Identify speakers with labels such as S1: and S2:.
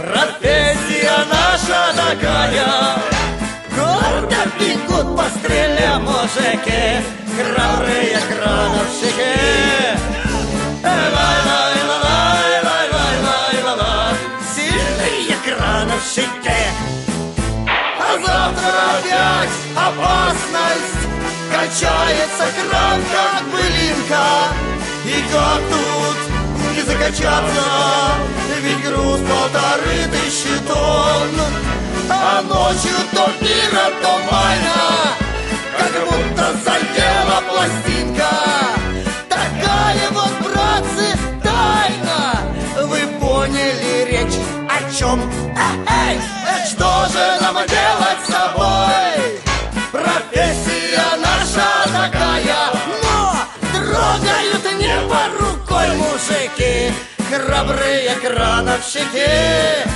S1: Профессия наша такая. Гордо бегут по стреле мужики, храбрые крановщики. Сильные крановщики. А завтра опять опасность. Качается кран, как былинка. И как тут не закачаться, ведь груз 1500 тонн. А ночью то мира, то майна, как будто задела пластинка. Такая вот, братцы, тайна. Вы поняли речь о чем? Эй, что же нам делать с собой? Профессия наша такая, но трогают небо рукой мужики, храбрые крановщики.